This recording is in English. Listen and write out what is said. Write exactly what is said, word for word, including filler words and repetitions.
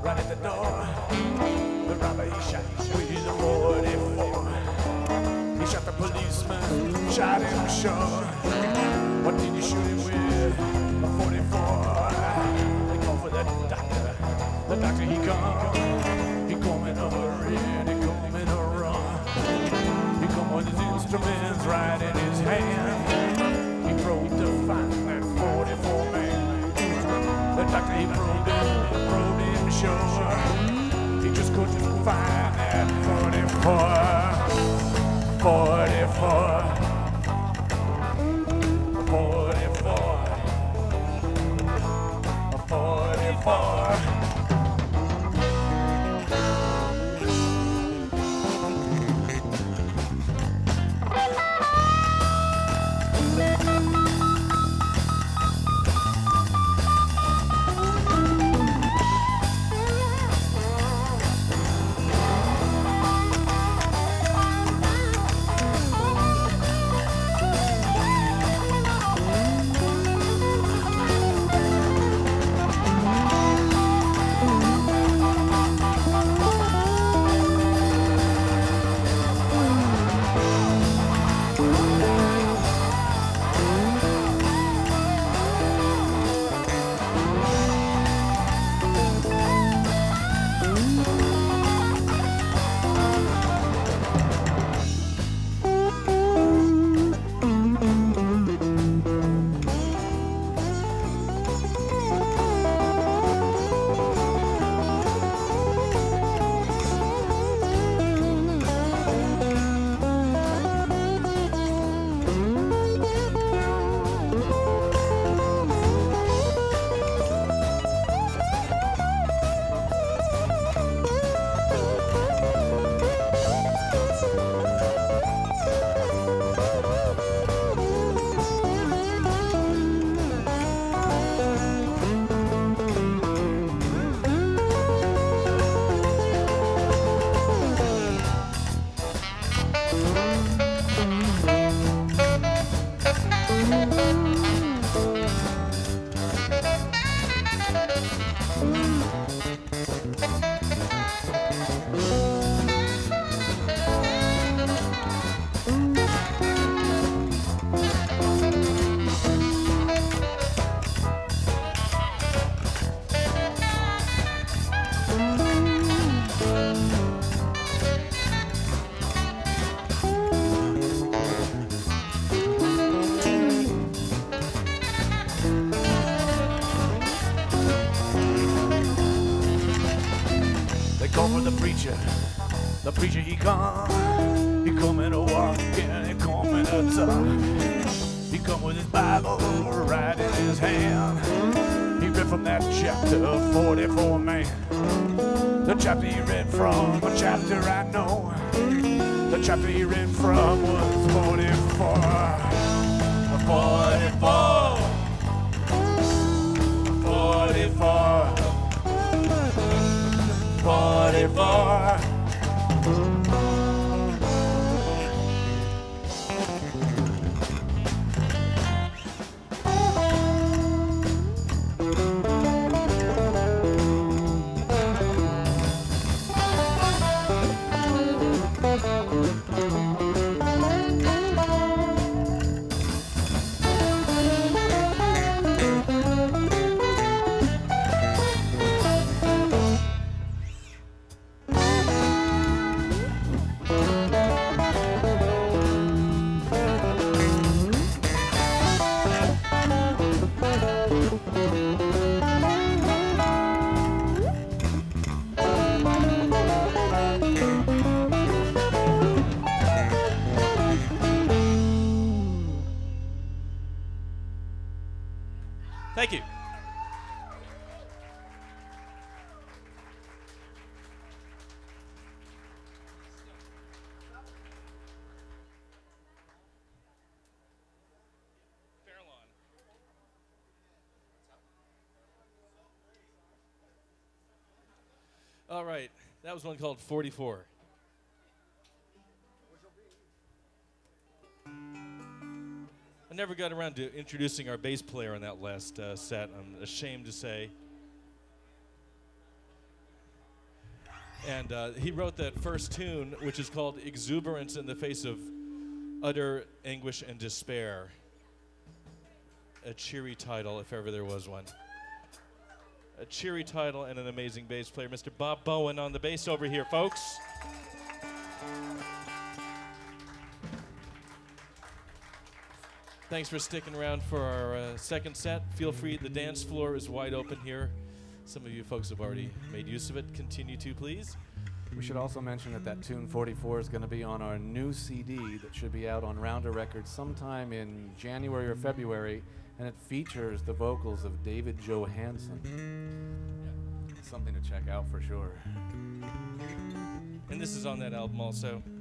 right at the door. The robber, he shot with a forty-four. He shot the policeman, shot him short. What did you shoot him with? A forty-four. They call for the doctor. The doctor, he come. He coming over in, he coming around. He come with his instruments right in his hand. He probed to find that forty-four man. The doctor, he probed him, probed him sure. He just couldn't find that forty-four. forty-four. forty-four. forty-four. The preacher, he come, he coming to walk and he coming to talk. He come with his Bible right in his hand. He read from that chapter, forty-four man. The chapter he read from, a chapter I know. The chapter he read from was forty-four. forty-four. forty-four. forty-four. Thank you. All right, that was one called forty-four. I never got around to introducing our bass player on that last uh, set, I'm ashamed to say. And uh, he wrote that first tune, which is called Exuberance in the Face of Utter Anguish and Despair. A cheery title, if ever there was one. A cheery title and an amazing bass player. Mister Bob Bowen on the bass over here, folks. Thanks for sticking around for our uh, second set. Feel free, the dance floor is wide open here. Some of you folks have already made use of it. Continue to, please. We should also mention that that tune forty-four is going to be on our new C D that should be out on Rounder Records sometime in January or February, and it features the vocals of David Johansen. Something to check out for sure. And this is on that album also.